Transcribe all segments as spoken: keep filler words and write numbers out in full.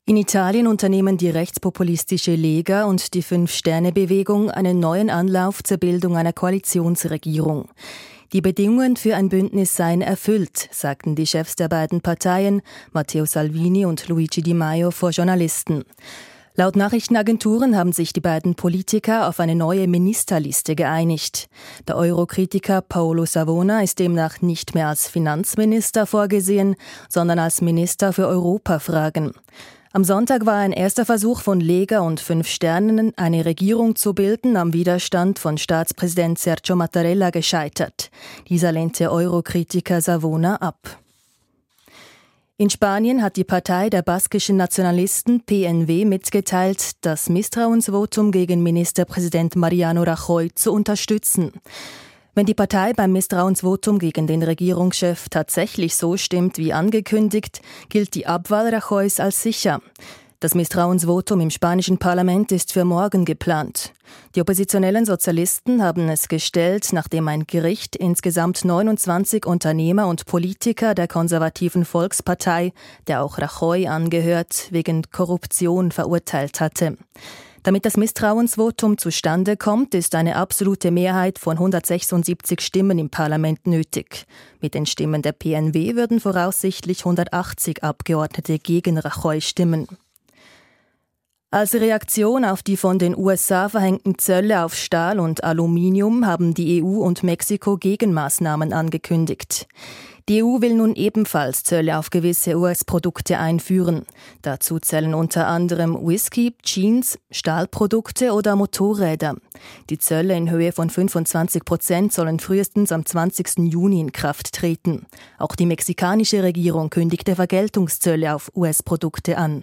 In Italien unternehmen die rechtspopulistische Lega und die Fünf-Sterne-Bewegung einen neuen Anlauf zur Bildung einer Koalitionsregierung. Die Bedingungen für ein Bündnis seien erfüllt, sagten die Chefs der beiden Parteien, Matteo Salvini und Luigi Di Maio, vor Journalisten. Laut Nachrichtenagenturen haben sich die beiden Politiker auf eine neue Ministerliste geeinigt. Der Eurokritiker Paolo Savona ist demnach nicht mehr als Finanzminister vorgesehen, sondern als Minister für Europafragen. Am Sonntag war ein erster Versuch von Lega und Fünf Sternen, eine Regierung zu bilden, am Widerstand von Staatspräsident Sergio Mattarella gescheitert. Dieser lehnte Eurokritiker Savona ab. In Spanien hat die Partei der baskischen Nationalisten P N W mitgeteilt, das Misstrauensvotum gegen Ministerpräsident Mariano Rajoy zu unterstützen. Wenn die Partei beim Misstrauensvotum gegen den Regierungschef tatsächlich so stimmt wie angekündigt, gilt die Abwahl Rajoys als sicher. Das Misstrauensvotum im spanischen Parlament ist für morgen geplant. Die oppositionellen Sozialisten haben es gestellt, nachdem ein Gericht insgesamt neunundzwanzig Unternehmer und Politiker der konservativen Volkspartei, der auch Rajoy angehört, wegen Korruption verurteilt hatte. Damit das Misstrauensvotum zustande kommt, ist eine absolute Mehrheit von hundertsechsundsiebzig Stimmen im Parlament nötig. Mit den Stimmen der P N W würden voraussichtlich hundertachtzig Abgeordnete gegen Rajoy stimmen. Als Reaktion auf die von den U S A verhängten Zölle auf Stahl und Aluminium haben die E U und Mexiko Gegenmaßnahmen angekündigt. Die E U will nun ebenfalls Zölle auf gewisse U S-Produkte einführen. Dazu zählen unter anderem Whisky, Jeans, Stahlprodukte oder Motorräder. Die Zölle in Höhe von fünfundzwanzig Prozent sollen frühestens am zwanzigsten Juni in Kraft treten. Auch die mexikanische Regierung kündigte Vergeltungszölle auf U S-Produkte an.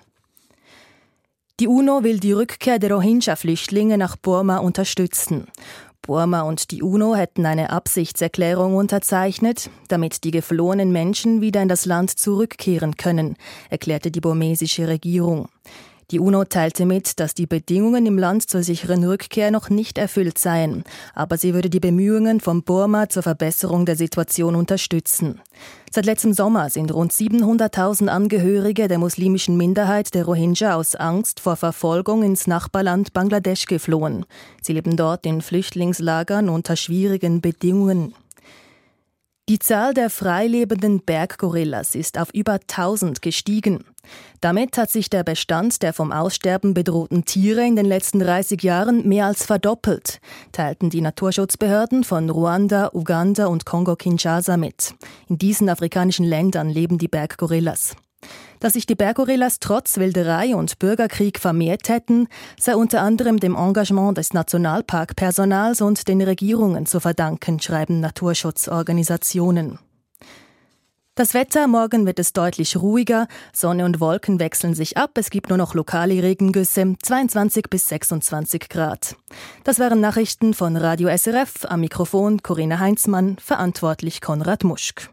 Die UNO will die Rückkehr der Rohingya-Flüchtlinge nach Burma unterstützen. Burma und die UNO hätten eine Absichtserklärung unterzeichnet, damit die geflohenen Menschen wieder in das Land zurückkehren können, erklärte die burmesische Regierung. Die UNO teilte mit, dass die Bedingungen im Land zur sicheren Rückkehr noch nicht erfüllt seien, aber sie würde die Bemühungen von Burma zur Verbesserung der Situation unterstützen. Seit letztem Sommer sind rund siebenhunderttausend Angehörige der muslimischen Minderheit der Rohingya aus Angst vor Verfolgung ins Nachbarland Bangladesch geflohen. Sie leben dort in Flüchtlingslagern unter schwierigen Bedingungen. Die Zahl der freilebenden Berggorillas ist auf über tausend gestiegen. Damit hat sich der Bestand der vom Aussterben bedrohten Tiere in den letzten dreißig Jahren mehr als verdoppelt, teilten die Naturschutzbehörden von Ruanda, Uganda und Kongo-Kinshasa mit. In diesen afrikanischen Ländern leben die Berggorillas. Dass sich die Berggorillas trotz Wilderei und Bürgerkrieg vermehrt hätten, sei unter anderem dem Engagement des Nationalparkpersonals und den Regierungen zu verdanken, schreiben Naturschutzorganisationen. Das Wetter: Morgen wird es deutlich ruhiger, Sonne und Wolken wechseln sich ab, es gibt nur noch lokale Regengüsse, zweiundzwanzig bis sechsundzwanzig Grad. Das waren Nachrichten von Radio S R F, am Mikrofon Corinna Heinzmann, verantwortlich Konrad Muschk.